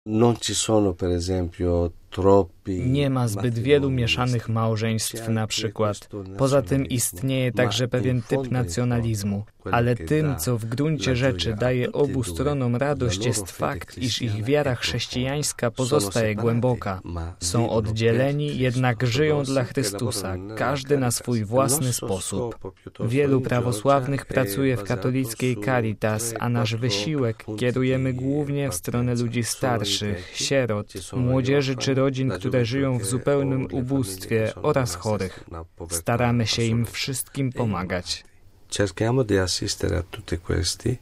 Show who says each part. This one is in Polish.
Speaker 1: Nie ma zbyt wielu mieszanych małżeństw na przykład. Poza tym istnieje także pewien typ nacjonalizmu. Ale tym, co w gruncie rzeczy daje obu stronom radość, jest fakt, iż ich wiara chrześcijańska pozostaje głęboka. Są oddzieleni, jednak żyją dla Chrystusa, każdy na swój własny sposób. Wielu prawosławnych pracuje w katolickiej Caritas, a nasz wysiłek kierujemy głównie w stronę ludzi starszych, sierot, młodzieży czy rodzin, które żyją w zupełnym ubóstwie oraz chorych. Staramy się im wszystkim pomagać.
Speaker 2: Cerchiamo di assistere a tutti questi